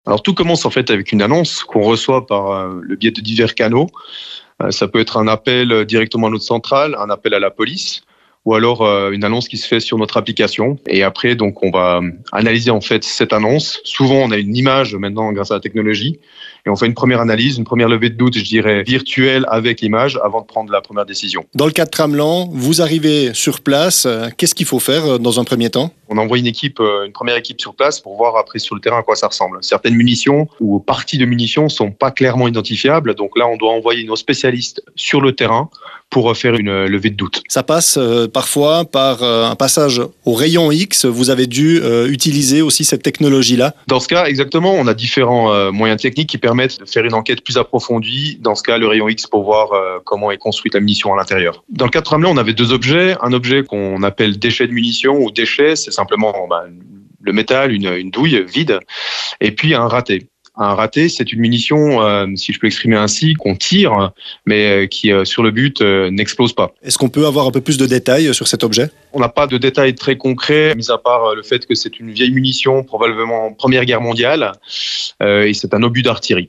Alors tout commence en fait avec une annonce qu'on reçoit par le biais de divers canaux. Ça peut être un appel directement à notre centrale, un appel à la police, ou alors une annonce qui se fait sur notre application. Et après, donc, on va analyser en fait cette annonce. Souvent, on a une image maintenant grâce à la technologie, et on fait une première analyse, une première levée de doute, je dirais, virtuelle avec l'image avant de prendre la première décision. Dans le cas de Tramelan, vous arrivez sur place. Qu'est-ce qu'il faut faire dans un premier temps? On envoie une première équipe sur place pour voir après sur le terrain à quoi ça ressemble. Certaines munitions ou parties de munitions sont pas clairement identifiables, donc là, on doit envoyer nos spécialistes sur le terrain pour faire une levée de doute. Ça passe parfois par un passage au rayon X. Vous avez dû utiliser aussi cette technologie-là. Dans ce cas, exactement, on a différents moyens techniques qui permettent de faire une enquête plus approfondie. Dans ce cas, le rayon X pour voir comment est construite la munition à l'intérieur. Dans le cas de Tramelan, on avait deux objets. Un objet qu'on appelle déchet de munition ou déchet, c'est simplement le métal, une douille vide, et puis un raté. Un raté, c'est une munition, si je peux exprimer ainsi, qu'on tire, mais qui, sur le but, n'explose pas. Est-ce qu'on peut avoir un peu plus de détails sur cet objet? On n'a pas de détails très concrets, mis à part le fait que c'est une vieille munition, probablement Première Guerre mondiale, et c'est un obus d'artillerie.